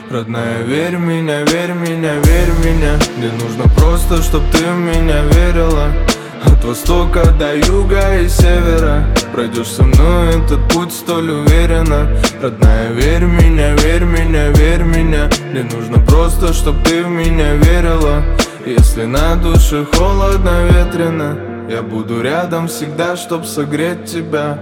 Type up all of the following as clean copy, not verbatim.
Родная, верь в меня, верь в меня, верь в меня. Мне нужно просто, чтоб ты в меня верила. От востока до юга и севера пройдешь со мной этот путь столь уверенно. Родная, верь в меня, верь в меня, верь в меня. Мне нужно просто, чтоб ты в меня верила. Если на душе холодно, ветрено, я буду рядом всегда, чтоб согреть тебя.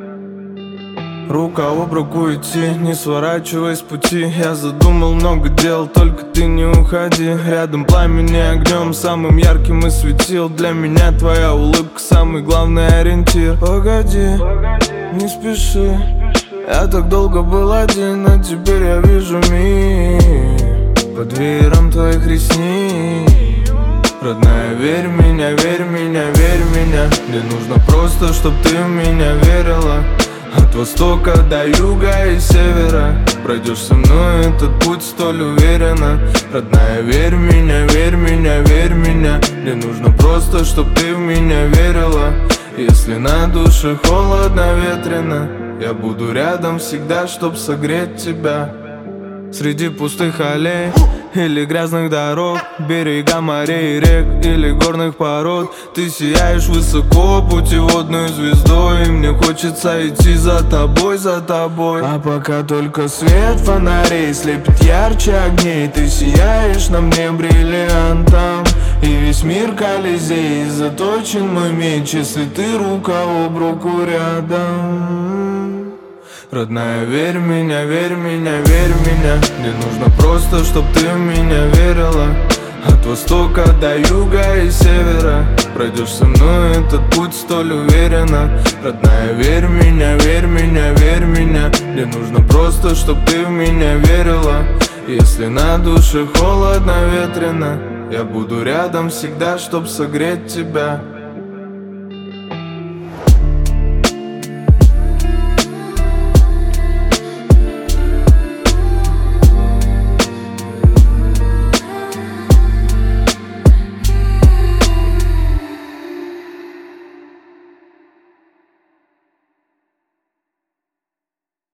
Рука об руку идти, не сворачивай с пути. Я задумал много дел, только ты не уходи. Рядом пламени огнем, самым ярким и светил. Для меня твоя улыбка самый главный ориентир. Погоди, не спеши, я так долго был один, а теперь я вижу мир под веером твоих ресниц. Родная, верь в меня, верь в меня, верь в меня. Мне нужно просто, чтоб ты в меня верила. От востока до юга и севера пройдешь со мной этот путь столь уверенно. Родная, верь в меня, верь в меня, верь в меня. Мне нужно просто, чтоб ты в меня верила. Если на душе холодно, ветрено, я буду рядом всегда, чтоб согреть тебя. Среди пустых аллей или грязных дорог, берега морей, рек или горных пород, ты сияешь высоко путеводной звездой. И мне хочется идти за тобой, за тобой. А пока только свет фонарей слепит ярче огней, ты сияешь на мне бриллиантом. И весь мир Колизей, заточен мой меч, если ты рука об руку рядом. Родная, верь в меня, верь в меня, верь в меня. Мне нужно просто, чтоб ты в меня верила. От востока до юга и севера пройдешь со мной этот путь столь уверенно. Родная, верь в меня, верь в меня, верь в меня. Мне нужно просто, чтоб ты в меня верила. Если на душе холодно, ветрено, я буду рядом всегда, чтоб согреть тебя.